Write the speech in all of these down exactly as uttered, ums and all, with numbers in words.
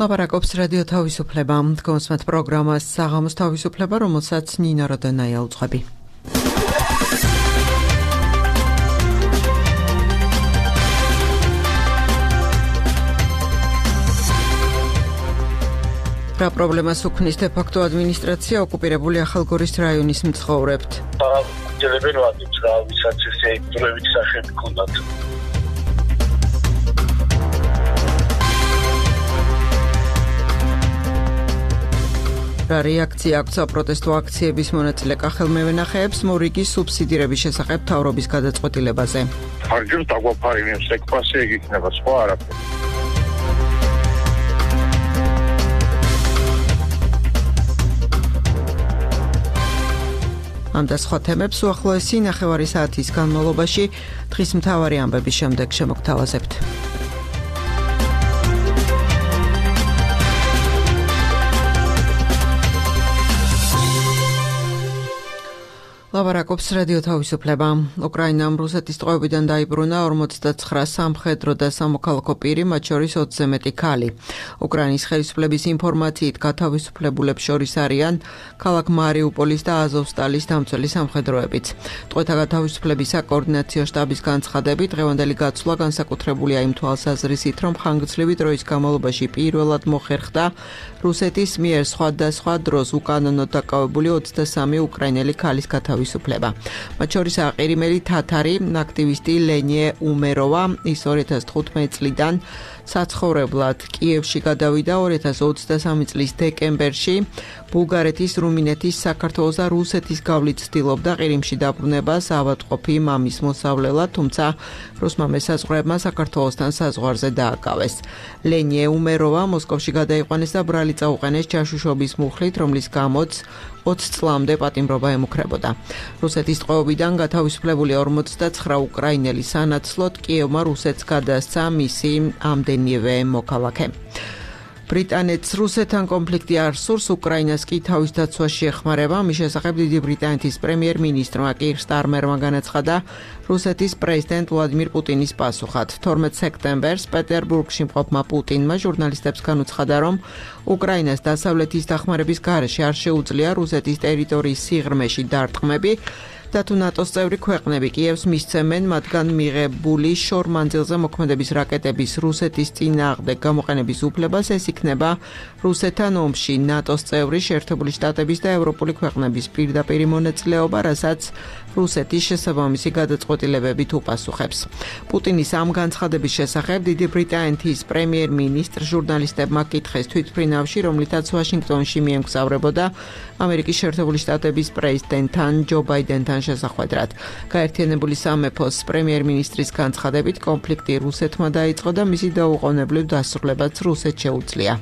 ლაპარაკობს რადიო თავისუფლება. Თქვენს პროგრამას საღამოს თავისუფლება, რომელსაც ნინა როდენაია უძღვები. რა პრობლემას უქმნის დე-ფაქტო ადმინისტრაცია ოკუპირებული ახალგორის რაიონის მცხოვრებთ? აღნიშნავენ ვადებს რა, ვისაც ესე დროებით სახელი ჰქონდათ. რა რეაქცია აქვს საპროტესტო აქციების მონაწილე კახელმევენახეებს მორიგის სუბსიდირების შესახებ მთავრობის გადაწყვეტილებაზე? მარჯვნივ დაგვაფარინებს ეკპასე იქნება სხვა არაფერი. ამ და სხვა თემებს უახლოესი ნახევარი საათის განმავლობაში დღის მთავარი ამბების შემდეგ შემოგთავაზებთ. ლაპარაკობს რადიო თავისუფლება. უკრაინამ რუსეთის ტყვეობიდან დაიბრუნა ორმოცდაცხრა სამხედრო და სამოქალაქო პირი, მათ შორის ოცზე მეტი ქალი. უკრაინის ხელისუფლების ინფორმაციით გათავისუფლებულებს შორის არიან ქალაქ მარიუპოლის და აზოვსტალის დამცველი სამხედროებიც. ტყვეთა გათავისუფლების საკოორდინაციო შტაბის განცხადებით, დღევანდელი გაცვლა განსაკუთრებულია იმ თვალსაზრისით, რომ ხანგრძლივი დროის განმავლობაში პირველად მოხერხდა რუსეთის მიერ სხვადასხვა დროს უკანონოდ დაკავებული ოცდასამი უკრაინელი ქალის გათავისუფლება. მათ შორის აყირიმელი თათარი აქტივისტი ლენიე უმეროვა, ის ორი ათას თხუთმეტი წლიდან საცხოვრებლად კიევში გადავიდა ორი ათას ოცდასამი წლის დეკემბერში. ბულგარეთის, რუმინეთის, საქართველოს და რუსეთის გავლით ცდილობდა ყირიმში დაბრუნებას ავადმყოფი მამის მოსავლელად, თუმცა რუსმა მესაზღვრეებმა საქართველოსთან საზღვარზე დააკავეს. ლენიე უმეროვა მოსკოვში გადაიყვანეს და ბრალი წაუყენეს ჯაშუშობის მუხლით, რომლის გამოც ოცი წლამდე პატიმრობა ემუქრებოდა. რუსეთის ტყვეობიდან გათავისუფლებული ორმოცდაცხრა უკრაინელი სანაცვლოდ კიევმა რუსეთს გადასცა მისი ამდენივე მოქალაქე. ბრიტანეთს რუსეთთან კონფლიქტი არ სურს, უკრაინას კი თავის დაცვაში ეხმარება. მის შესახებ დიდი ბრიტანეთის პრემიერ-მინისტრმა კირ სტარმერმა განაცხადა რუსეთის პრეზიდენტ ვლადიმირ პუტინის პასუხად. თორმეტ სექტემბერს პეტერბურგში მყოფმა პუტინმა ჟურნალისტებს განუცხადა, რომ უკრაინას დასავლეთის დახმარების გარეშე არ შეუძლია რუსეთის ტერიტორიის სიღრმეში დარტყმები და თუ ნატოს წევრი ქვეყნები კიევს მისცემენ მათგან მიღებული შორმანძილზე მოქმედების რაკეტების რუსეთის წინააღმდეგ გამოყენების უფლებას, ეს იქნება რუსეთთან ომში ნატოს წევრი შეერთებული შტატების და ევროპული ქვეყნების პირდაპირი მონაწილეობა, რასაც რუსეთის შესაბამისი გადაწყვეტილებებით უპასუხებს. პუტინის ამ განცხადების შესახებ დიდი ბრიტანეთის პრემიერ-მინისტრ ჟურნალისტებმა კითხეს თვითმფრინავში, რომლითაც ვაშინგტონში მიემგზავრებოდა ამერიკის შეერთებული შტატების პრეზიდენტთან ჯო ბაიდენთან შესახვედრად. გაერთიანებული სამეფოს პრემიერ-მინისტრის განცხადებით, კონფლიქტი რუსეთმა დაიწყო და მისი დაუყოვნებლივ დასრულებაც რუსეთს შეუძლია.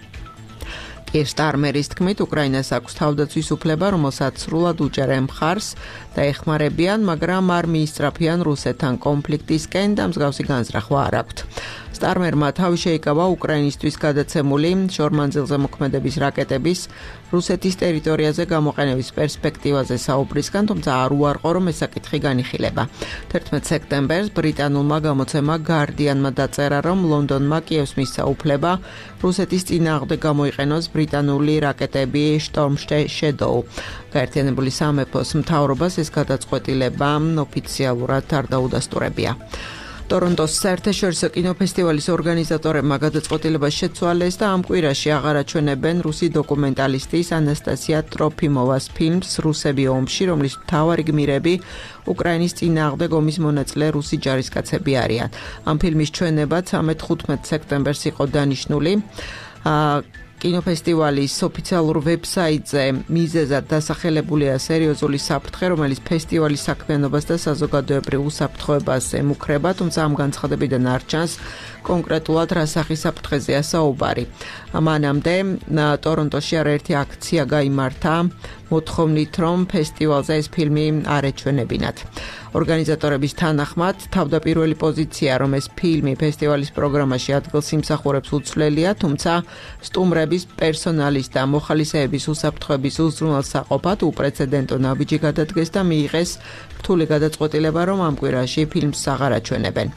კირ სტარმერის თქმით, უკრაინას აქვს თავდაცვის უფლება, რომელსაც სრულად უჭერენ მხარს და ეხმარებიან, მაგრამ არ მიისწრაფიან რუსეთთან კონფლიქტისკენ და მსგავსი განზრახვა არ აქვთ. სტარმერმა თავი შეიკავა უკრაინისთვის გადაცემული შორმანძილზე მოქმედების რაკეტების რუსეთის ტერიტორიაზე გამოყენების პერსპექტივაზე საუბრისგან, თუმცა არ უარყო, რომ ეს საკითხი განიხილება. თერთმეტ სექტემბერს ბრიტანულმა გამოცემა Guardian-მა დაწერა, რომ ლონდონმა კიევს მისცა უფლება რუსეთის წინააღმდეგ გამოიყენოს ბრიტანული რაკეტები Storm Shadow. გაერთიანებული სამეფოს მთავრობას ეს გადაწყვეტილება ოფიციალურად არ დაუდასტურებია. ტორონტოს საერთაშორისო კინოფესტივალის ორგანიზატორებმა გადაწყვეტილება შეცვალეს და ამ კვირაში აღარ აჩვენებენ რუსი დოკუმენტალისტის ანასტასია ტროფიმოვას ფილმს რუსები ომში, რომლის მთავარი გმირები უკრაინის წინააღმდეგ ომის მონაწილე რუსი ჯარისკაცები არიან. ამ ფილმის ჩვენება ცამეტ თხუთმეტ სექტემბერს იყო დანიშნული. კინოფესტივალის ოფიციალურ ვებსაიტზე მიზეზად დასახელებულია სერიოზული საფრთხე, რომელიც ფესტივალის საქმიანობას და საზოგადოებრივ უსაფრთხოებას ემუქრება, თუმცა ამ განცხადებიდან არ ჩანს კონკრეტულად რა სახის საფრთხეზეა საუბარი. მანამდე ტორონტოში არაერთი აქცია გაიმართა მოთხოვნით, რომ ფესტივალზე ეს ფილმი არ ეჩვენებინათ. ორგანიზატორების თანახმად, თავდაპირველი პოზიცია, რომ ეს ფილმი ფესტივალის პროგრამაში ადგილს იმსახურებს უცვლელია, თუმცა სტუმრების, პერსონალის და მოხალისეების უსაფრთხოების უზრუნველსაყოფად უპრეცედენტო ნაბიჯი გადადგეს და მიიღეს რთული გადაწყვეტილება, რომ ამ კვირაში ფილმს აღარ აჩვენებენ.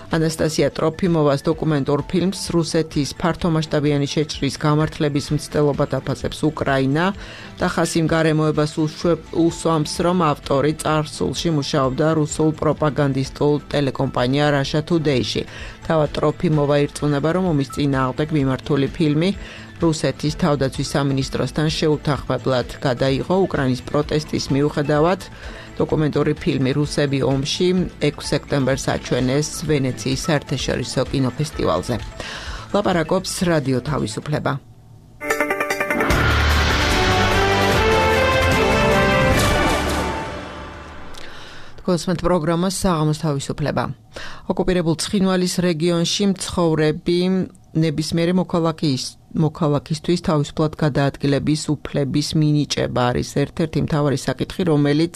ანასტასია ტროფიმოვას დოკუმენტურ ფილმს რუსეთის ფართომასშტაბიანი შეჭრის გამართლების მცდელობა დაფასებს უკრაინა და ხასიმ გარემოებას უსვამს, რომ ავტორი წარსულში მუშაობდა რუსულ პროპაგანდისტულ ტელეკომპანია Russia Today-ში. თავად ტროფიმოვა ირწმუნება, რომ ომის წინააღმდეგ მიმართული ფილმი რუსეთის თავდაცვის სამინისტროსთან შეუთანხმებლად გადაიღო უკრაინის პროტესტის მიუხედავად. დოკუმენტური ფილმი რუსები ომში ექვსი სექტემბერს აჩვენეს ვენეციის საერთაშორისო კინოფესტივალზე. ლაპარაკობს რადიო თავისუფლება. კონსმენტ პროგრამა საღამოს თავისუფლება. ოკუპირებულ ცხინვალის რეგიონში მცხოვრები ნებისმიერი მოქალაქის მოქალაქისთვის თავისუფლად გადაადგილების უფლების მინიჭება არის ერთ-ერთი მთავარი საკითხი, რომელიც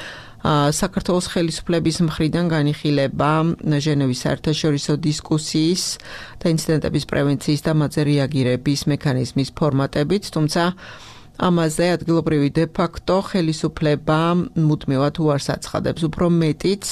საქართველოს ხელისუფლების მხრიდან განიხილება ჟენევის საერთაშორისო დისკუსიის და ინციდენტების პრევენციის და მათზე რეაგირების მექანიზმის ფორმატებით, თუმცა ამაზე ადგილობრივი დე-ფაქტო ხელისუფლება მუდმივად უარს აცხადებს, უფრო მეტიც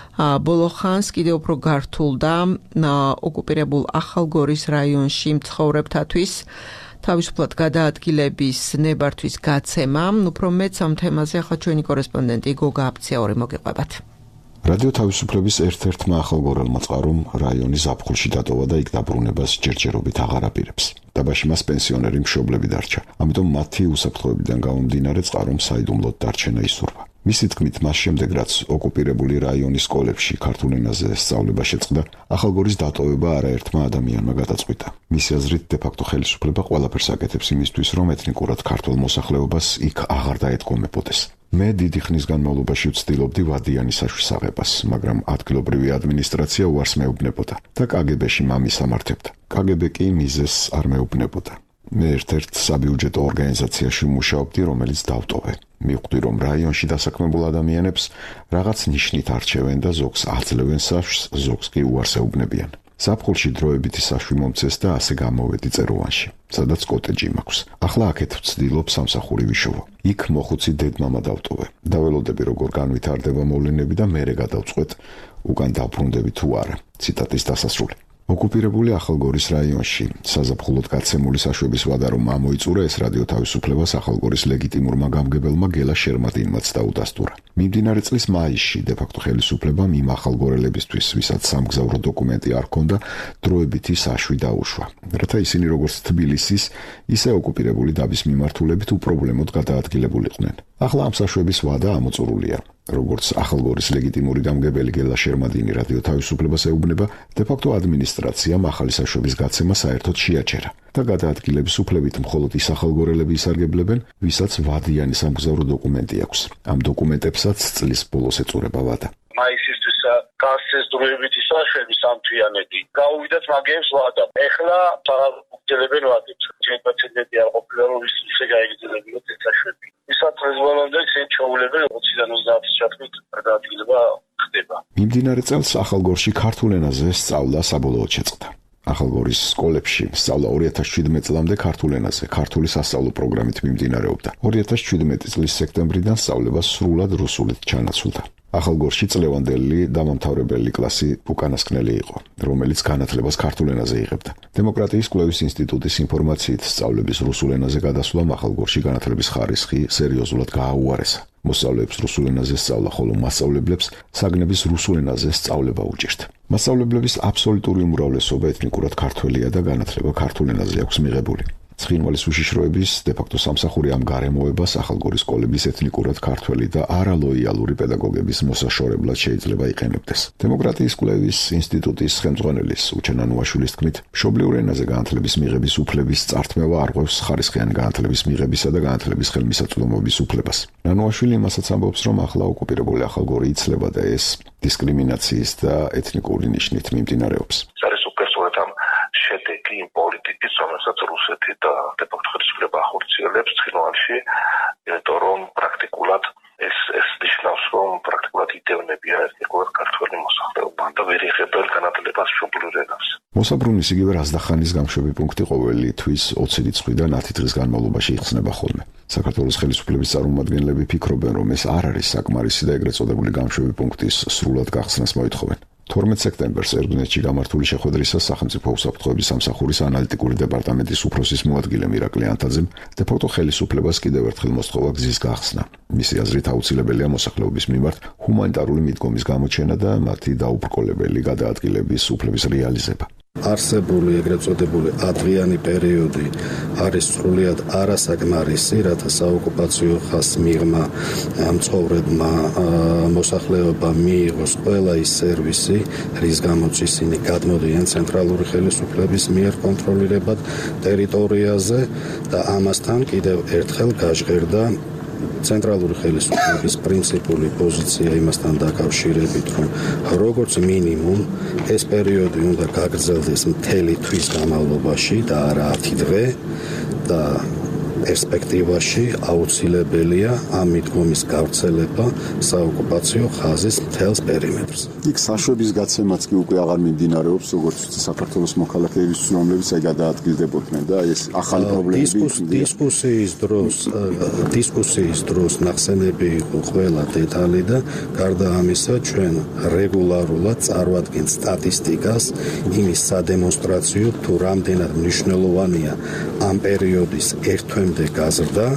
ბოლო ხანს კიდევ უფრო გართულდა ოკუპირებულ ახალგორის რაიონში მცხოვრებთათვის თავისუფლად გადაადგილების ნებართვის გაცემა. უფრო მეც ამ თემაზე ახლა ჩვენი კორესპონდენტი გოგა აფციაური მოგიყვებათ. რადიო თავისუფლების ერთ-ერთმა ახალგორელმა წყარომ რაიონის ზაფხულში დატოვა და იქ დაბრუნებას ჯერჯერობით აღარ აპირებს. დაბაში მას პენსიონერი მშობლები დარჩა. ამიტომ მათი უსაფრთხოებიდან გამომდინარე წყარომ საიდუმლოდ დარჩენა ისურვა. მისი თქმით, მას შემდეგ რაც ოკუპირებული რაიონის სკოლებში ქართულ ენაზე სწავლება შეწყდა, ახალგორის დატოვება არაერთმა ადამიანმა გადაწყვიტა. მისი აზრით, დე-ფაქტო ხელისუფლება ყველაფერს აკეთებს იმისთვის, რომ ეთნიკურად ქართულ მოსახლეობას იქ აღარ დაედგომებოდეს. მე დიდი ხნის განმავლობაში ვცდილობდი ვადიანი საშვის აღებას, მაგრამ ადგილობრივი ადმინისტრაცია უარს მეუბნებოდა და კაგებეში მამის ამართებდა. კაგებე კი მიზეზს არ მეუბნებოდა. მე ერთ-ერთ საბიუჯეტო ორგანიზაციაში მუშაობდი, რომელიც დავტოვე. მივხვდი, რომ რაიონში დასაქმებულ ადამიანებს რაღაც ნიშნით არჩევენ და ზოგს აძლევენ საშვს, ზოგს კი უარს ეუბნებიან. ზაფხულში დროებითი საშვი მომცეს და ასე გამოვედი წეროვანში, სადაც კოტეჯი მაქვს. ახლა აქეთ ვცდილობ სამსახური ვიშოვო. იქ მოხუცი დედმამა დავტოვე. დაველოდები, როგორ განვითარდება მოვლენები და მერე გადავწყვეტ, უკან დავბრუნდები თუ არა. ციტატის დასასრული. ოკუპირებული ახალგორის რაიონში საზაფხულოდ გაცემული საშვების ვადა რომ ამოიწურა, ეს რადიო თავისუფლებას ახალგორის ლეგიტიმურმა გამგებელმა გელა შერმადინმაც დაუდასტურა. მიმდინარე წლის მაისში დე-ფაქტო ხელისუფლებამ იმ ახალგორელებისთვის, ვისაც სამგზავრო დოკუმენტი არ ჰქონდა, დროებითი საშვი დაუშვა, რათა ისინი როგორც თბილისის, ისე ოკუპირებული დაბის მიმართულებით უპრობლემოდ გადაადგილებულიყვნენ. ახლა ამ საშვების ვადა ამოწურულია. როგორც ახალგორის ლეგიტიმური გამგებელი გელა შერმადინი რადიო თავისუფლებას ეუბნება, დე-ფაქტო ადმინისტრაციამ ახალი საშვების გაცემა საერთოდ შეაჩერა და გადაადგილების უფლებით მხოლოდ ის ახალგორელები ისარგებლებენ, ვისაც ვადიანი სამგზავრო დოკუმენტი აქვს. ამ დოკუმენტებსაც წლის ბოლოს ეწურება ვადა. მაისისთვის გასცეს დროებითი საშვები სამთვიანეთი. გაუვიდათ მაგებს ვადა. ეხლა აღგრძელებენ ვადებს. ჩვენ პაციენტები არ ყოფილა, რომ ის ისე გაიგრძელებინათ ეს საშვები. ისაც რეზოლვამდე ჩვენ ჩაულებენ ოციდან ოცდაათის ჩათვლით გადაადგილება ხდება. მიმდინარე წელს ახალგორში ქართულ ენაზე სწავლა საბოლოოდ შეწყდა. ახალგორის სკოლებში სწავლა ორი ათას შვიდმეტ წლამდე ქართულ ენაზე, ქართული სასწავლო პროგრამით მიმდინარეობდა. ორი ათას შვიდმეტი წლის სექტემბრიდან სწავლება სრულად რუსულით ჩანაცვლდა. ახალგორში წლევანდელი დამამთავრებელი კლასი უკანასკნელი იყო, რომელიც განათლებას ქართულ ენაზე იღებდა. დემოკრატიის კვლევის ინსტიტუტის ინფორმაციით სწავლების რუსულ ენაზე გადასვლამ ახალგორში განათლების ხარისხი სერიოზულად გააუარესა. მოსწავლეებს რუსულ ენაზე სწავლა, ხოლო მასწავლებლებს საგნების რუსულ ენაზე სწავლება უჭირთ. მასწავლებლების აბსოლუტური უმრავლესობა ეთნიკურად ქართველია და განათლება ქართულ ენაზე აქვს მიღებული. ცხინვალის უშიშროების დე-ფაქტო სამსახური ამ გარემოებას ახალგორის სკოლების ეთნიკურად ქართველი და არალოიალური პედაგოგების მოსაშორებლად შეიძლება იყენებდეს. დემოკრატიის კვლევის ინსტიტუტის ხელმძღვანელის უჩენ ნანუაშვილის თქმით, მშობლიურ ენაზე განათლების მიღების უფლების წართმევა არღვევს ხარისხიანი განათლების მიღებისა და განათლების ხელმისაწვდომობის უფლებას. ნანუაშვილი იმასაც ამბობს, რომ ახლა ოკუპირებული ახალგორი იცლება და ეს დისკრიმინაციის და ეთნიკური ნიშნით მიმდინარეობს. შედეგი იმ პოლიტიკის, რომელსაც რუსეთი და დე-ფაქტო ხელისუფლება ახორციელებს ცხინვალში, იმიტომ რომ პრაქტიკულად ეს ეს ნიშნავს, რომ პრაქტიკულად იდევნებიან ეთნიკურად ქართველი მოსახლეობა და ვერ იღებენ განათლებას მშობლიურ ენაზე. მოსაბრუნის იგივე რაზდახანის გამშვები პუნქტი ყოველი თვის ოცი რიცხვიდან ათი დღის განმავლობაში იხსნება ხოლმე. საქართველოს ხელისუფლების წარმომადგენლები ფიქრობენ, რომ ეს არ არის საკმარისი და ეგრეთ წოდებული გამშვები პუნქტის სრულად გახსნას მოითხოვენ. თორმეტ სექტემბერს ერგვნეთში გამართული შეხვედრისას სახელმწიფო უსაფრთხოების სამსახურის ანალიტიკური დეპარტამენტის უფროსის მოადგილე მირაკლი ანთაძემ დე-ფაქტო ხელისუფლებას კიდევ ერთხელ მოსთხოვა გზის გახსნა. მისი აზრით აუცილებელია მოსახლეობის მიმართ ჰუმანიტარული მიდგომის გამოჩენა და მათი დაუბრკოლებელი გადაადგილების უფლების რეალიზება. არსებული ეგრეთ წოდებული ადრიანი პერიოდი არის სრულიად არასაკმარისი, რათა საოკუპაციო ხაზს მიღმა მცხოვრებმა მოსახლეობა მიიღოს ყველა ის სერვისი, რის გამოც ისინი გადმოდიან ცენტრალური ხელისუფლების მიერ კონტროლირებად ტერიტორიაზე და ამასთან კიდევ ერთხელ გაჟღერდა ცენტრალური ხელისუფლების პრინციპული პოზიცია იმასთან დაკავშირებით, რომ როგორც მინიმუმ ეს პერიოდი უნდა გაგრძელდეს მთელი თვის განმავლობაში და არა ათი დღე და პერსპექტივაში აუცილებელია ამ მიდგომის გავრცელება საოკუპაციო ხაზის მთელს პერიმეტრზე. იქ საშვების გაცემაც კი უკვე აღარ მიმდინარეობს, როგორც საქართველოს მოქალაქეების რომლებიც აი გადაადგილდებოდნენ და ეს ახალი პრობლემები დისკუსიის დროს დისკუსიის დროს ნახსენები იყო ყველა დეტალი და გარდა ამისა ჩვენ რეგულარულად წარვადგენთ სტატისტიკას იმის სადემონსტრაციო თუ რამდენად მნიშვნელოვანია ამ პერიოდის ერთ თვემდე გაზრდა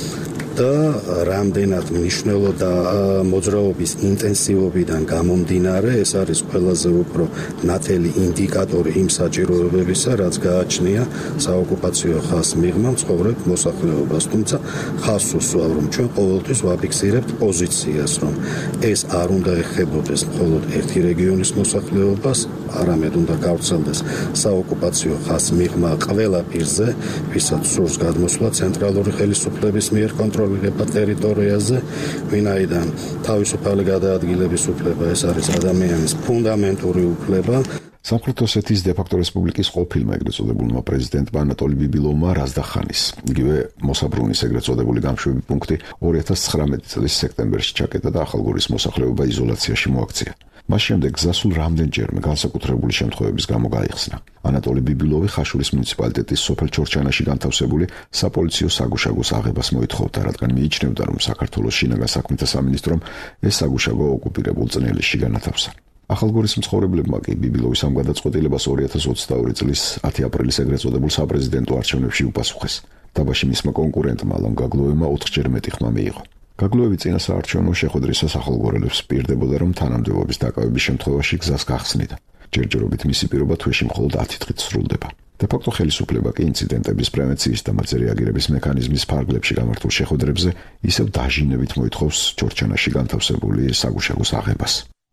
და რამდენად მნიშვნელო და მოძრაობის ინტენსივობიდან გამომდინარე ეს არის ყველაზე უფრო ნათელი ინდიკატორი იმ საჭიროებებისა, რაც გააჩნია საოკუპაციო ხაზს მიღმა მცხოვრებ მოსახლეობას. თუმცა ხაზს უსვავ, რომ ჩვენ ყოველთვის ვაფიქსირებთ პოზიციას, რომ ეს არ უნდა ეხებოდეს მხოლოდ ერთი რეგიონის მოსახლეობას, არამედ უნდა გავრცელდეს საოკუპაციო ხაზს მიღმა ყველა პირზე, ვისაც სურს გადმოსვლა ცენტრალური ხელისუფლების მიერ კონტროლირება ტერიტორიაზე, ვინაიდან თავისუფალი გადაადგილების უფლება ეს არის ადამიანის ფუნდამენტური უფლება. სამხრეთ ოსეთის დე-ფაქტო რესპუბლიკის ყოფილმა ეგრეთ წოდებულმა პრეზიდენტმა ანატოლი ბიბილოვმა რაზდახანის, იგივე მოსაბრუნის ეგრეთ წოდებული გამშვები პუნქტი ორი ათას ცხრამეტი წლის სექტემბერში ჩაკეტა და ახალგორის მოსახლეობა იზოლაციაში მოაქცია. მას შემდეგ გზასულ რამდენჯერმე განსაკუთრებული შემთხვევების გამო გაიხსნა. ანატოლი ბიბილოვი ხაშურის მუნიციპალიტეტის სოფელ ჩორჩანაში განთავსებული საპოლიციო საგუშაგოს აღებას მოითხოვდა, რადგან მიიჩნევდა, რომ საქართველოს შინაგან საქმეთა სამინისტრომ ეს საგუშაგო ოკუპირებულ წნელისში განათავსა. ახალგორის მცხოვრებლებმა კი ბიბილოვის ამ გადაწყვეტილებას ორი ათას ოცდაორი წლის ათი აპრილის ეგრეთ წოდებულ საპრეზიდენტო არჩევნებში უპასუხეს. დაბაში მისმა კონკურენტმა ლამ გაგლოევმა ოთხჯერ მეტი ხმა მიიღო. გაგლოევი წინა საარჩევნო შეხვედრისას ახალგორელებს პირდებოდა, რომ თანამდებობის დაკავების შემთხვევაში გზას გახსნიდა. ჯერჯერობით მისი პირობა თვეში მხოლოდ ათი დღით სრულდება. დე-ფაქტო ხელისუფლება კი ინციდენტების პრევენციის და მათზე რეაგირების მექანიზმის ფარგლებში გამართულ შეხვედრებზე ისევ დაჟინებით მოითხოვს ჩორჩანაში განთავსებული საგუშაგოს აღებას.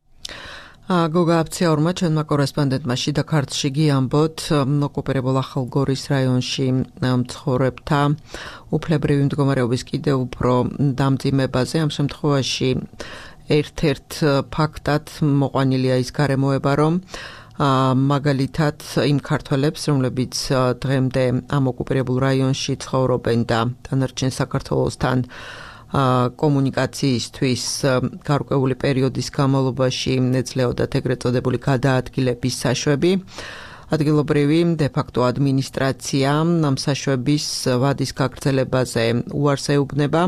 გოგა აფციაურმა ჩვენმა კორესპონდენტმა შიდა ქართლში გიამბოთ ოკუპირებულ ახალგორის რაიონში მცხოვრებთა უფლებრივი მდგომარეობის კიდევ უფრო დამძიმებაზე. ამ შემთხვევაში ერთ-ერთ ფაქტად მოყვანილია ის გარემოება, რომ მაგალითად იმ ქართველებს, რომლებიც დღემდე ამ ოკუპირებულ რაიონში ცხოვრობენ და დანარჩენ საქართველოსთან კომუნიკაციისთვის გარკვეული პერიოდის განმავლობაში ეძლეოდათ ეგრეთ წოდებული გადაადგილების საშვები. ადგილობრივი დე-ფაქტო ადმინისტრაცია ამ საშვების ვადის გაგრძელებაზე უარს ეუბნება.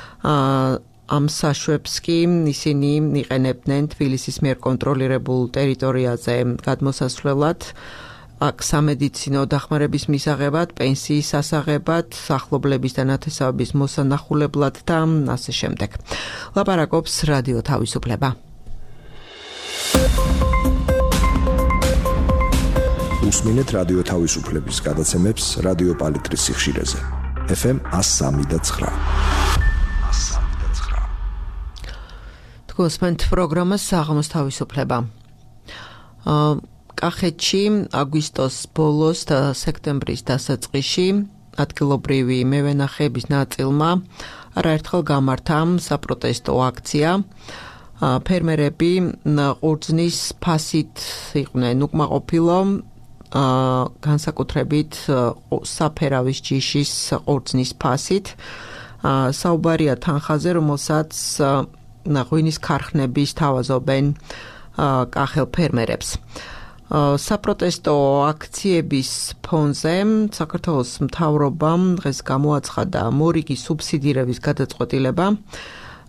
ამ საშვებს კი ისინი იყენებდნენ თბილისის მიერ კონტროლირებულ ტერიტორიაზე გადმოსასვლელად, აქ სამედიცინო დახმარების მისაღებად, პენსიის ასაღებად, სახლობლების და ნათესავების მოსანახულებლად და ასე შემდეგ. ლაპარაკობს რადიო თავისუფლება. უსმინეთ რადიო თავისუფლების გადაცემებს რადიო პალიტრის სიხშირეზე. ეფ ემ ას სამი და ცხრა. გოსმენთ პროგრამა საღამოს თავისუფლება. კახეთში აგვისტოს ბოლოს და სექტემბრის დასაწყისში ადგილობრივი მევენახეების ნაწილმა არაერთხელ გამართა საპროტესტო აქცია. ფერმერები ყურძნის ფასით იყვნენ უკმაყოფილო, განსაკუთრებით საფერავის ჯიშის ყურძნის ფასით. საუბარია თანხაზე, რომელსაც ღვინის ქარხნების თავაზობენ კახელ ფერმერებს. საპროტესტო აქციების ფონზე საქართველოს მთავრობამ დღეს გამოაცხადა მორიგი სუბსიდირების გადაწყვეტილება.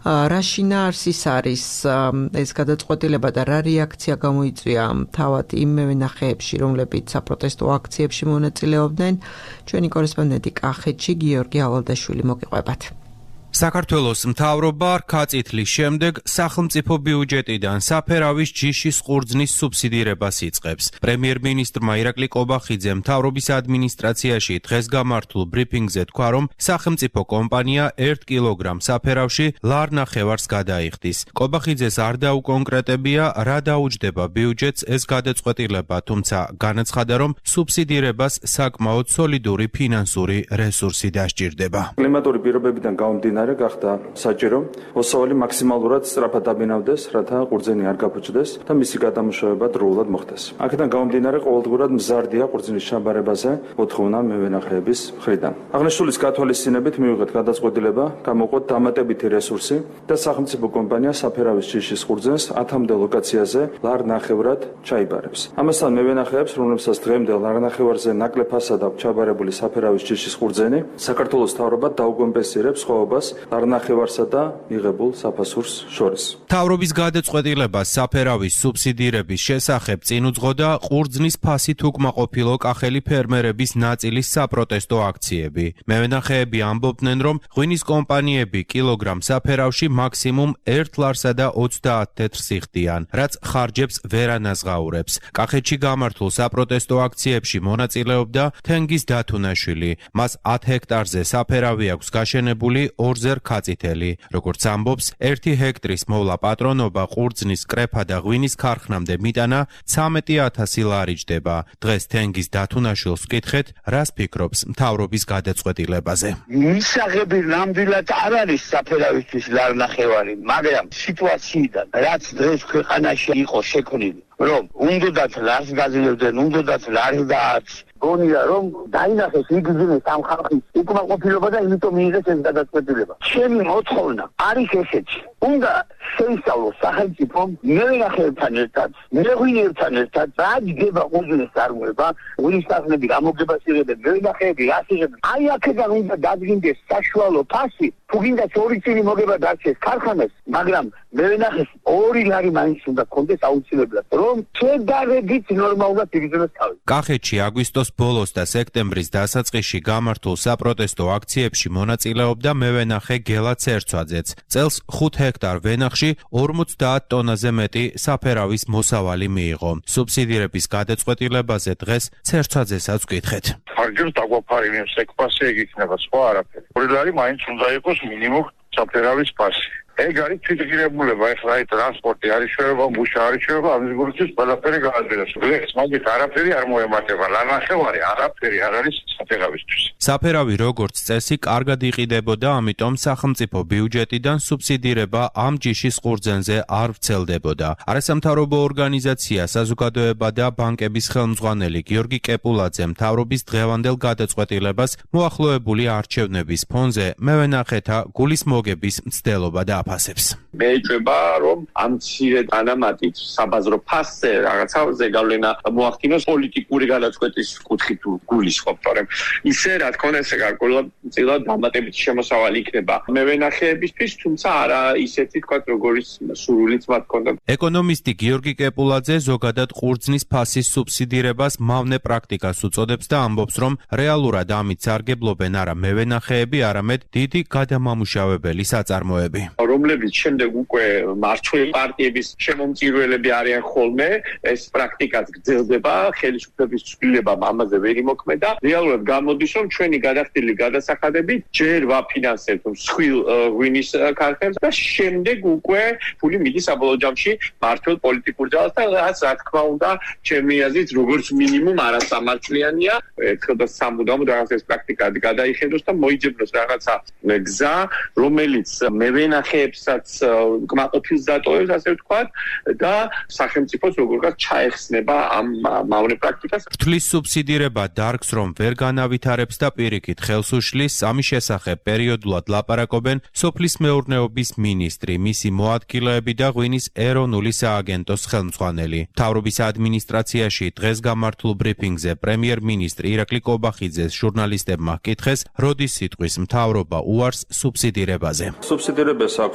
რა შინაარსის არის ეს გადაწყვეტილება და რა რეაქცია გამოიწვია თავად იმ მევენახეებში, რომლებიც საპროტესტო აქციებში მონაწილეობდნენ? ჩვენი კორესპონდენტი კახეთში გიორგი ავალდაშვილი მოგიყვებათ. საქართველოს მთავრობა რქაწითლის შემდეგ სახელმწიფო ბიუჯეტიდან საფერავის ჯიშის ყურძნის სუბსიდირებას იწყებს. პრემიერ-მინისტრმა ირაკლი კობახიძემ მთავრობის ადმინისტრაციაში დღეს გამართულ ბრიფინგზე თქვა, რომ სახელმწიფო კომპანია ერთ კილოგრამ საფერავში ლარნახევარს გადაიხდის. კობახიძეს არ დაუკონკრეტებია, რა დაუჯდება ბიუჯეტს ეს გადაწყვეტილება, თუმცა განაცხადა, რომ სუბსიდირებას საკმაოდ სოლიდური ფინანსური რესურსი დასჭირდება. კლიმატური პირობებიდან გამომდინარე გახდა საჭირო ოსავალი მაქსიმალურად სწრაფად დაბინავდეს, რათა ყურძენი არ გაფუჭდეს და მისი გადამუშავება დროულად მოხდეს. აქედან გამომდინარე ყოველდღურად მზარდია ყურძნის ჩაბარებაზე მოთხოვნა მევენახეების მხრიდან. აღნიშნულის გათვალისწინებით მივიღეთ გადაწყვეტილება გამოვყოთ დამატებითი რესურსი და სახელმწიფო კომპანია საფერავის ჯიშის ყურძენს ათამდე ლოკაციაზე ლარნახევრად ჩაიბარებს. ამასთან მევენახეებს, რომლებსაც დღემდე ლარნახევარზე ნაკლებ ფასად აქვს ჩაბარებული საფერავის ჯიშის ყურძენი, საქართველოს მთავრობა დაუკომპენსირებს ხოვებას ლარნახევარსა და მიღებულ საფასურს შორის. მთავრობის გადაწყვეტილება საფერავის სუბსიდირების შესახებ წინ უძღოდა ყურძნის ფასით უკმაყოფილო კახელი ფერმერების ნაწილის საპროტესტო აქციები. მევენახეები ამბობდნენ, რომ ღვინის კომპანიები კილოგრამ საფერავში მაქსიმუმ ერთ ლარსა და ოცდაათ თეთრს იხდიან, რაც ხარჯებს ვერ ანაზღაურებს. კახეთში გამართულ საპროტესტო აქციებში მონაწილეობდა თენგიზ დათუნაშვილი. მას ათ ჰექტარზე საფერავი აქვს გაშენებული ორზე რქაწითელი. როგორც ამბობს, ერთი ჰექტრის მოვლა პატრონობა ყურძნის, კრეფა და ღვინის ქარხნამდე მიტანა ცამეტი ათასი ლარი ჯდება. დღეს თენგიზ დათუნაშვილს ვკითხეთ, რას ფიქრობს მთავრობის გადაწყვეტილებაზე. მისაღები ნამდვილად არ არის საფერავისთვის ლარნახევარი, მაგრამ სიტუაციიდან, რაც დღეს ქვეყანაში იყო შექმნილი, რომ უნდათ ლარს გაძლევდნენ, უნდათ ლარს დააც გონია რომ დაინახეს იგრძნეს ამ ხალხის უკმაყოფილება და იმიტომ მიიღეს ეს გადაწყვეტილება. ჩემი მოთხოვნა არის ესეთი. უნდა შეისწავლოს სახელმწიფომ მევენახეებთან ერთად, მეღვინეებთან ერთად, რა ჯდება ყურძნის წარმოება, ღვინის ქარხნები გამოგებას იღებენ, მევენახეები რას იღებენ. აი აქედან უნდა დადგინდეს საშუალო ფასი, თუ გინდა ორი წელი მოგება დარჩეს ქარხანას, მაგრამ მევენახეს ორი ლარი მაინც უნდა კონდეს აუცილებლად, რომ შედარებით ნორმალურად იგრძნოს თავი. კახეთში აგვისტოს ბოლოს და სექტემბრის დასაწყისში გამართულ საპროტესტო აქციებში მონაწილეობდა მევენახე გელა ცერცვაძეც. წელს ხუთ ჰექტარ ვენახში ორმოცდაათ ტონაზე მეტი საფერავის მოსავალი მიიღო. სუბსიდირების გადაწყვეტილებაზე დღეს ცერცვაძესაც ვკითხეთ. ხარჯებს დაგვაფარინებს ეგ ფასი ეგ იქნება, სხვა არაფერი. ორი ლარი მაინც უნდა იყოს მინიმუმ საფერავის ფასი. ეგ არის თვითღირებულება, ეხლა აი ტრანსპორტი არის შეება, მუშა არის შეება, ამის გულისთვის ყველაფერი გააზრებას. დღეს მაგით არაფერი არ მოემართება, ლარნახევარი არაფერი არ არის საფერავისთვის. საფერავი როგორც წესი კარგად იყიდებოდა, ამიტომ სახელმწიფო ბიუჯეტიდან სუბსიდირება ამ ჯიშის ყურძენზე არ ვრცელდებოდა. არასამთავრობო ორგანიზაცია, საზოგადოება და ბანკების ხელმძღვანელი გიორგი კეპულაძე მთავრობის დღევანდელ გადაწყვეტილებას მოახლოებული არჩევნების ფონზე მევენახეთა გულის მოგების მცდელობა და მე ეჭვება, რომ ამ მცირე დანამატით საბაზრო ფასზე რაღაცაზე გავლენა მოახდინოს პოლიტიკური გადაწყვეტის კუთხით გულისხმობ, რომ ისე რა თქმა უნდა ესე გარკვეულად დამატებითი შემოსავალი იქნება მევენახეებისთვის, თუმცა არა ისეთი თქვა როგორიც სურვილიც მათ ჰქონდა. ეკონომისტი გიორგი კეპულაძე ზოგადად ყურძნის ფასის სუბსიდირებას მავნე პრაქტიკას უწოდებს და ამბობს, რომ რეალურად ამით სარგებლობენ არა მევენახეები, არამედ დიდი გადამამუშავებელი საწარმოები. რომლებიც შემდეგ უკვე მართული პარტიების შემომწირველები არიან ხოლმე, ეს პრაქტიკაც გრძელდება, ხელისუფლების ცვლილებამ ამაზე ვერ იმოქმედა. რეალურად გამოდის, რომ ჩვენი გადახდილი გადასახადები ჯერ ვაფინანსებთ მსხვილ ღვინის ქარხნებს და შემდეგ უკვე ფული მიდის საბოლოო ჯამში მართულ პოლიტიკურ ძალას და რაც რა თქმა უნდა, ჩემი აზრით, როგორც მინიმუმ არასამართლიანია, ერთხელ და სამუდამოდ რაღაც ეს პრაქტიკა გადაიხედოს და მოიძებნოს რაღაცა გზა, რომელიც მევენახეებსაც კმაყოფილს დატოვებს, ასე ვთქვათ, და სახელმწიფოს როგორღაც ჩაეხსნება ამ მავნე პრაქტიკას. რთulis სუბსიდირება დარგს, რომ ვერ განავითარებს და პირიქით ხელს უშლის, ამის შესახებ პერიოდულად ლაპარაკობენ სოფლის მეურნეობის მინისტრი, მისი მოადგილეები და ღვინის ეროვნული სააგენტოს ხელმძღვანელი. მთავრობის ადმინისტრაციაში დღეს გამართულ ბრიფინგზე პრემიერ-მინისტრი ირაკლი კობახიძეს ჟურნალისტებმა ჰკითხეს, როდის სიტყვის მთავრობა უარს სუბსიდირებაზე. სუბსიდირებას აქვს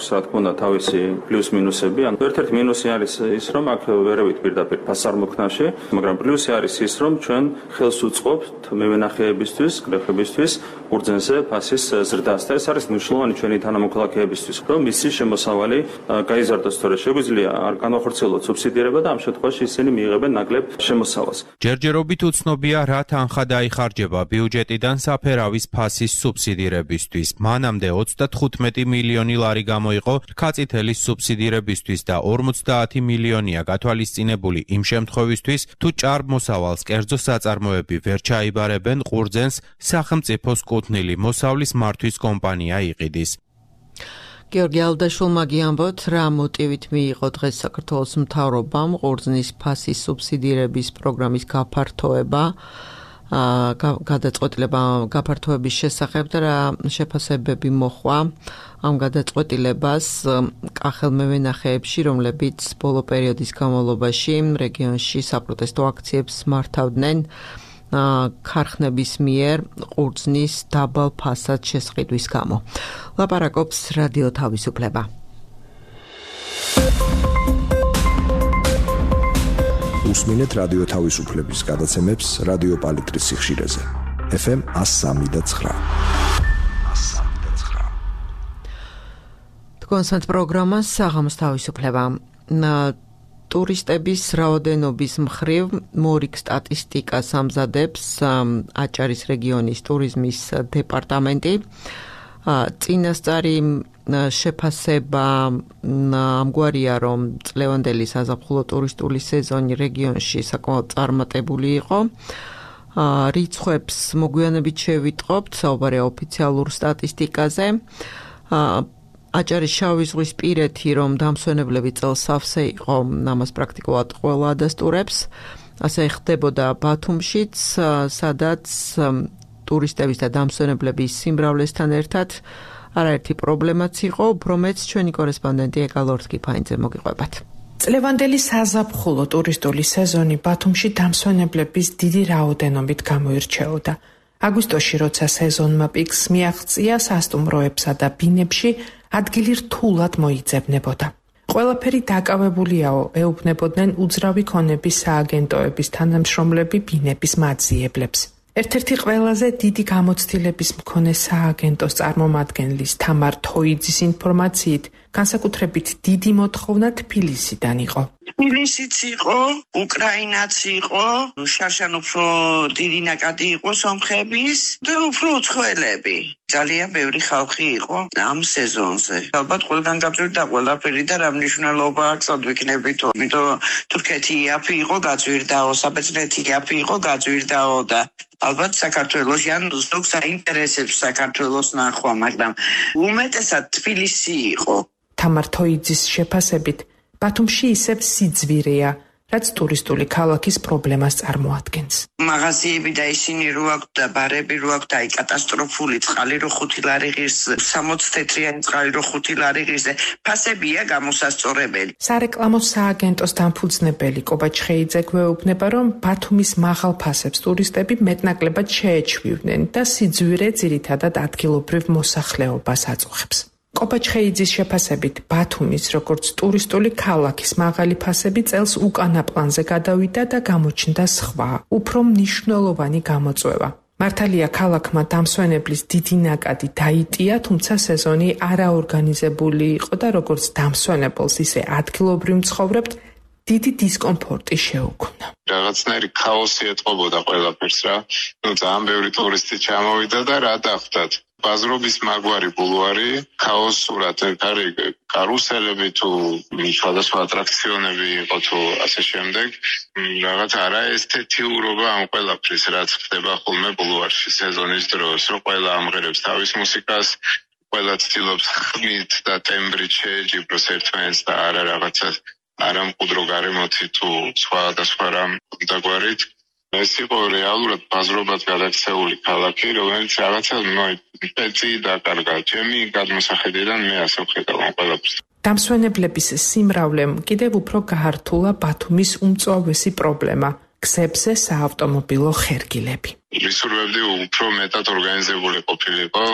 აქვს რა თქმა უნდა თავისი პლუს-მინუსები. ან ერთ-ერთი მინუსი არის ის, რომ აქ ვერავით პირდაპირ ფასს არ მოქმნაში, მაგრამ პლუსი არის ის, რომ ჩვენ ხელს უწყობთ მევენახეებისთვის, გლეხებისთვის ბურძენზე ფასის ზრდას. და ეს არის მნიშვნელოვანი ჩვენი თანამოქალაქეებისთვის, რომ მისი შემოსავალი გაიზარდოს, თორე შეგვიძლია არ განვახორციელოთ სუბსიდირება და ამ შემთხვევაში ისინი მიიღებენ ნაკლებ შემოსავალს. ჯერჯერობით უცნობია რა თანხა დაიხარჯება ბიუჯეტიდან საფერავის ფასის სუბსიდირებისთვის. მანამდე ოცდათხუთმეტი მილიონი ლარი გამოიყო რქაწითელის სუბსიდირებისთვის და ორმოცდაათი მილიონია გათვალისწინებული იმ შემთხვევისთვის, თუ ჭარბმოსავალს კერძო საწარმოები ვერ ჩაიბარებენ ყურძენს სახელმწიფოს კუთვნილი მოსავლის მართვის კომპანია იყიდის. გიორგი ალდაშვილმა გიამბოთ, რა მოტივით მიიღო დღეს საქართველოს მთავრობამ ყურძნის ფასის სუბსიდირების პროგრამის გაფართოება, გადაწყვეტილება გაფართოების შესახებ და რა შეფასებები მოხვა ამ გადაწყვეტილებას კახელ-მევენახეებში, რომლებიც ბოლო პერიოდის განმავლობაში რეგიონში საპროტესტო აქციებს მართავდნენ ქარხნების მიერ ყურძნის დაბალ ფასად შესყიდვის გამო. ლაპარაკობს რადიო თავისუფლება. უსმინეთ რადიო თავისუფლების გადაცემებს რადიო პალიტრის სიხშირეზე. ეფ ემ εκατო სამი და ცხრა. თქვენს პროგრამა საღამოს თავისუფლება. ტურისტების რაოდენობის მხრივ მორიგ სტატისტიკას ამზადებს აჭარის რეგიონის ტურიზმის დეპარტამენტი. წინასწარი შეფასება ამგვარია, რომ წლევანდელი საზაფხულო ტურისტული სეზონი რეგიონში საკმაოდ წარმატებული იყო. რიცხვებს მოგვიანებით შევიტყობთ, საუბარია ოფიციალურ სტატისტიკაზე. აჭარის შავი ზღვის პირეთი, რომ დამსვენებლები წელს სავსე იყო, ამას პრაქტიკულად ყველა ადასტურებს. ასე ხდებოდა ბათუმშიც, სადაც ტურისტების და დამსვენებლების სიმრავლესთან ერთად არაერთი პრობლემაც იყო, უფრო მეც ჩვენი კორესპონდენტი ეკალორთ კიფაინძე მოგიყვებათ. წლევანდელი საზაფხულო ტურისტული სეზონი ბათუმში დამსვენებლების დიდი რაოდენობით გამოირჩეოდა. აგვისტოში, როცა სეზონმა პიკს მიაღწია, სასტუმროებსა და ბინებში ადგილი რთულად მოიძებნებოდა. ყველაფერი დაკავებულიაო, ეუბნებოდნენ უძრავი ქონების სააგენტოების თანამშრომლები ბინების მაძიებლებს. ერთ-ერთი ყველაზე დიდი გამოცდილების მქონე სააგენტოს წარმომადგენლის თამარ თოიძის ინფორმაციით, განსაკუთრებით დიდი მოთხოვნა თბილისიდან იყო. თბილისიც იყო, უკრაინაც იყო, შარშან უფრო დიდი ნაკადი იყო სომხების და უფრო უცხოელები. ძალიან ბევრი ხალხი იყო ამ სეზონზე. ალბათ ყველგან გაჭირდა ყველაფერი და რა მნიშვნელობა აქვს ვიქნებით, იმიტომ თურქეთი იაფი იყო, გაჭირდაო, საბერძნეთი იაფი იყო, გაჭირდაო და ალბათ საქართველოს ან ზოგ საინტერესებს საქართველოს ნახვა, მაგრამ უმეტესად თბილისი იყო. თამარ თოიძის შეფასებით, ბათუმში ისევ სიძვირეა, რაც ტურისტული ქალაქის პრობლემას წარმოადგენს. მაღაზიები და ისინი რო აქვს და ბარები რო აქვს და აი კატასტროფული წყალი რო ხუთი ლარი ღირს, სამოცი თეთრიანი წყალი რო ხუთი ლარი ღირს, ფასებია გამოსასწორებელი. სარეკლამო სააგენტოს დამფუძნებელი კობა ჩხეიძე გვეუბნება, რომ ბათუმის მაღალ ფასებს ტურისტები მეტნაკლებად შეეჩვივნენ და სიძვირე ძირითადად ადგილობრივ მოსახლეობას აწუხებს. კობა ჩხეიძის შეფასებით, ბათუმის როგორც ტურისტული ქალაქის მაღალი ფასები წელს უკანა პლანზე გადავიდა და გამოჩნდა სხვა, უფრო მნიშვნელოვანი გამოწვევა. მართალია ქალაქმა დამსვენებლის დიდი ნაკადი დაიტია, თუმცა სეზონი არაორგანიზებული იყო და როგორც დამსვენებელს, ისე ადგილობრივ მცხოვრებთ დიდი დისკომფორტი შეუქმნა. რაღაცნაირი ქაოსი ეტყობოდა ყველაფერს რა. ნუ ძალიან ბევრი ტურისტი ჩამოვიდა და რა დახვდათ. ბაზრობის მაგვარი ბულვარი, ქაოსურად, კარი კარუსელები თუ სხვადასხვა ატრაქციონები იყო თუ ასე შემდეგ, რაღაც არაესთეთიურობა ამ ყველაფრის, რაც ხდება ხოლმე ბულვარში სეზონის დროს, რომ ყველა ამღერებს თავის მუსიკას, ყველა ცდილობს ხმით და ტემბრით შეეჯიბროს ერთმანეთს და არა რაღაცა არა მყუდრო გარემოთი თუ სხვადასხვა რამ დაგვარით. ეს იყო რეალურად ბაზრობად გადაქცეული ქალაქი, რომელიც რაღაცა პეცი დაკარგა. ჩემი გადმოსახედიდან მე ასე ვხედავ ამ ყველაფერს. დამსვენებლების სიმრავლემ კიდევ უფრო გაართულა ბათუმის უმწვავესი პრობლემა – გზებზე საავტომობილო ხერგილები. ვისურვებდი უფრო მეტად ორგანიზებული ყოფილიყო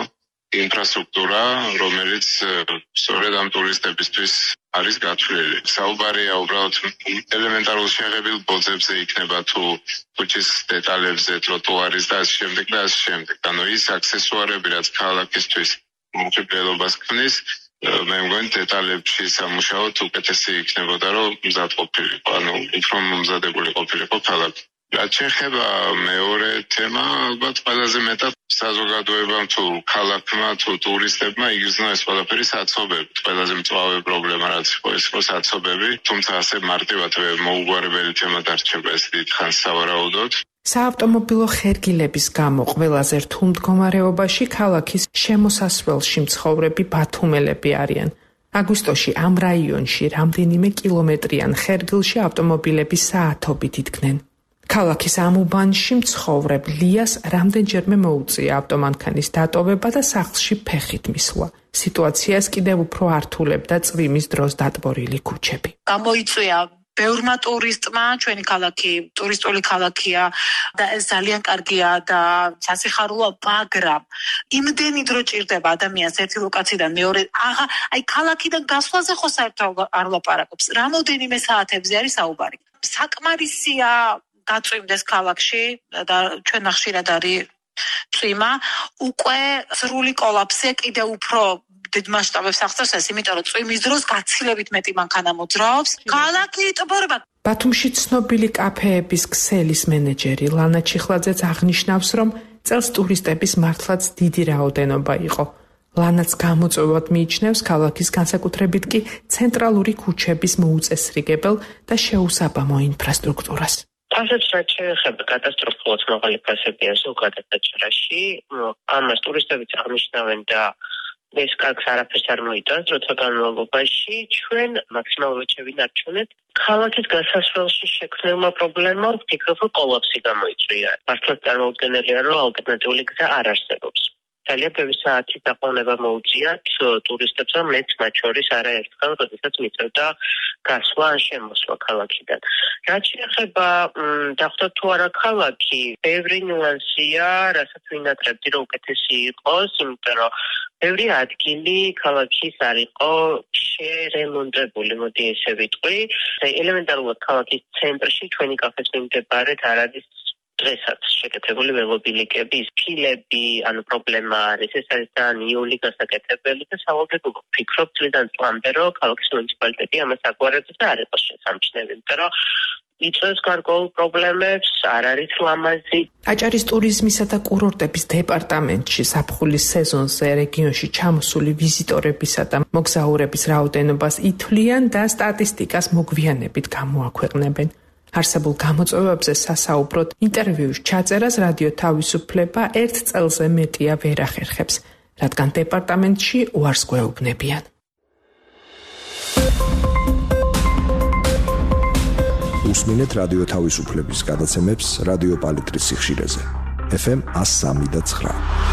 ინფრასტრუქტურა, რომელიც სწორედ ამ ტურისტებისთვის არის გათვლილი. საუბარია უბრალოდ ელემენტარულ შეღებილ ბოძებზე იქნება თუ ქუჩის დეტალებზე, ტროტუარის და ასე შემდეგ და ასე შემდეგ. ანუ ის აქსესუარები, რაც ქალაქისთვის მომხიბლელობას ქმნის, მე მგონი დეტალებში სამუშაოდ უკეთესი იქნებოდა, რომ მზად ყოფილიყო, ანუ უფრო მომზადებული ყოფილიყო ქალაქი. რაც შეეხება მეორე თემა, ალბათ ყველაზე მეტად საზოგადოებამ თუ ქალაქმა თუ ტურისტებმა იგრძნო ეს ყველაფერი საცობები. ყველაზე მწვავე პრობლემა რაც იყო ეს იყო საცობები, თუმცა ასე მარტივად მოუგვარებელი თემა დარჩება ეს დიდ ხანს სავარაუდოდ. საავტომობილო ხერგილების გამო ყველაზე რთულ მდგომარეობაში ქალაქის შემოსასვლელში მცხოვრები ბათუმელები არიან. აგვისტოში ამ რაიონში რამდენიმე კილომეტრიან ხერგილში ავტომობილები საათობით იდგნენ. ქალაქის ამ უბანში მცხოვრებ ლიას რამდენჯერმე მოუწია ავტომანქანის დატოვება და სახლში ფეხით მისვლა. სიტუაციას კიდევ უფრო ართულებდა წვიმის დროს დატბორილი ქუჩები. გამოიწვია ბევრმა ტურისტმა, ჩვენი ქალაქი ტურისტული ქალაქია და ეს ძალიან კარგია და სასიხარულოა, მაგრამ იმდენი დრო ჭირდება ადამიანს ერთი ლოკაციიდან მეორე, აღა, აი ქალაქიდან გასვლაზე ხო საერთოდ არ ლაპარაკობს. რამოდენიმე საათებზე არის საუბარი. საკმარისია გაწვიმდეს ქალაქში და ჩვენ ხშირად არის წვიმა, უკვე სრული კოლაფსია კიდევ უფრო დიდ მასშტაბებს აღწევს ეს, იმიტომ რომ წვიმის დროს გაცილებით მეტი მანქანა მოძრაობს. ქალაქი იტბორება. ბათუმში ცნობილი კაფეების ქსელის მენეჯერი ლანა ჩიხლაძეც აღნიშნავს, რომ წელს ტურისტების მართლაც დიდი რაოდენობა იყო. ლანაც გამოწვევად მიიჩნევს ქალაქის განსაკუთრებით კი ცენტრალური ქუჩების მოუწესრიგებელ და შეუსაბამო ინფრასტრუქტურას. ასეც რაც შეეხება კატასტროფულად მაღალი ფასებია ზოგადად დაჭრაში, ამას ტურისტებიც აღნიშნავენ და ეს კარგს არაფერს არ მოიტანს, როცა განმავლობაში ჩვენ მაქსიმალურად შევინარჩუნეთ ქალაქის გასასვლელში შექმნილმა პრობლემამ ვფიქრობ, რომ კოლაფსი გამოიწვია. მართლაც წარმოუდგენელია, რომ ალტერნატიული გზა არ არსებობს. ძალიან ბევრი საათი დაყოვნება მოუწიათ ტურისტებს, მეც მათ შორის არაერთხელ, როდესაც მიწევდა გასვლა ან შემოსვლა ქალაქიდან. რაც შეეხება დახვდათ თუ არა ქალაქი, ბევრი ნიუანსია, რასაც ვინატრებდი, რომ უკეთესი იყოს, იმიტომ რომ ბევრი ადგილი ქალაქის არ იყო შერემონტებული, მოდი ესე ვიტყვი. ელემენტარულად ქალაქის ცენტრში ჩვენი კაფეს მიმდებარედ არ არის დღესაც შეკეთებული ველობილიკების ფილები, ანუ პრობლემა არის, ეს არის ძალიან იული გასაკეთებელი და სავალდებულო ვფიქრობ წლიდან წლამდე, რომ ქალაქის მუნიციპალიტეტი ამას აგვარებს და არ იყოს შესამჩნევი, იმიტომ რომ იწვევს გარკვეულ პრობლემებს, არ არის ლამაზი. აჭარის ტურიზმისა და კურორტების დეპარტამენტში ზაფხულის სეზონზე რეგიონში ჩამოსული ვიზიტორებისა და მოგზაურების რაოდენობას ითვლიან და სტატისტიკას მოგვიანებით გამოაქვეყნებენ. არსებულ გამოწვევებზე სასაუბროდ ინტერვიუს ჩაწერას რადიო თავისუფლება ერთ წელზე მეტია ვერ ახერხებს, რადგან დეპარტამენტში უარს გვეუბნებიან. უსმინეთ რადიო თავისუფლების გადაცემებს რადიო პალიტრის სიხშირეზე. ეფ ემ one oh three და nine.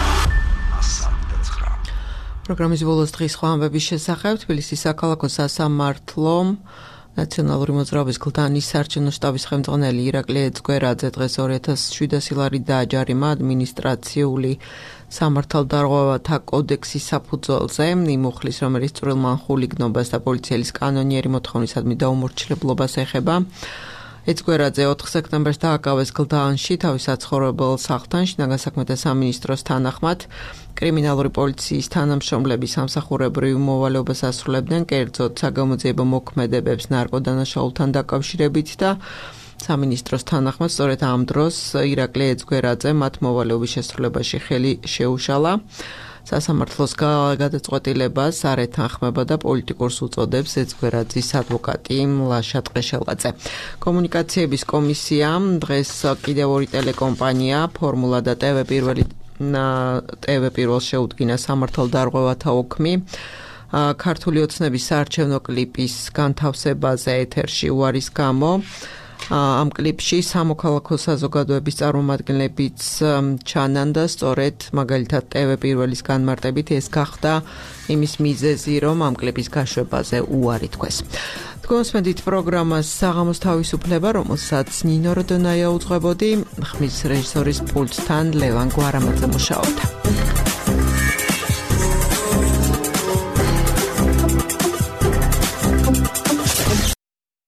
პროგრამის ბოლოს დღის ხვამბების შესახებ თბილისის საქალაქო სასამართლო ნაციონალური მოძრაობის გლდანის საარჩევნო შტაბის ხელმძღვანელი ირაკლი ეძგვერაძე დღეს ორი ათას შვიდასი ლარი დააჯარიმა ადმინისტრაციული სამართალდარღვევათა კოდექსის საფუძველზე, იმუხლის, რომელიც წვრილმან ხულიგნობას და პოლიციელის კანონიერი მოთხოვნისადმი დაუმორჩილებლობას ეხება. ეძგვერაძე ოთხ სექტემბერს დააკავეს გლდანში თავის საცხოვრებელ სახლთან შინაგან საქმეთა სამინისტროს თანახმად. კრიმინალური პოლიციის თანამშრომლები სამსახურებრივ მოვალეობას ასრულებდნენ კერძოდ საგამოძიებო მოქმედებებს ნარკოდანაშაულთან დაკავშირებით და სამინისტროს თანახმად სწორედ ამ დროს ირაკლი ეძგვერაძე მათ მოვალეობის შესრულებაში ხელი შეუშალა. სასამართლოს გადაწყვეტილებას არ ეთანხმება და პოლიტიკურს უწოდებს ეძგვერაძის ადვოკატი ლაშა ტყეშელაძე. კომუნიკაციების კომისიამ დღეს კიდევ ორი ტელეკომპანია ფორმულა და ტევ პირველი ტევ პირველს შეუდგინა სამართალდარღვევათა ოქმი. ქართული ოცნების საარჩევნო კლიპის განთავსებაზე ეთერში უარის გამო. ამ კლიპში სამოქალაქო საზოგადოების წარმომადგენლებიც ჩანან და სწორედ მაგალითად ტევ პირველის განმარტებით ეს გახდა იმის მიზეზი, რომ ამ კლიპის გაშვებაზე უარი თქვეს. თქვენსმენდით პროგრამას საღამოს თავისუფლება, რომელსაც ნინო როდონაია უძღვებოდი, ხმის რეჟისორის პულტთან ლევან გვარამაძე მუშაობდა.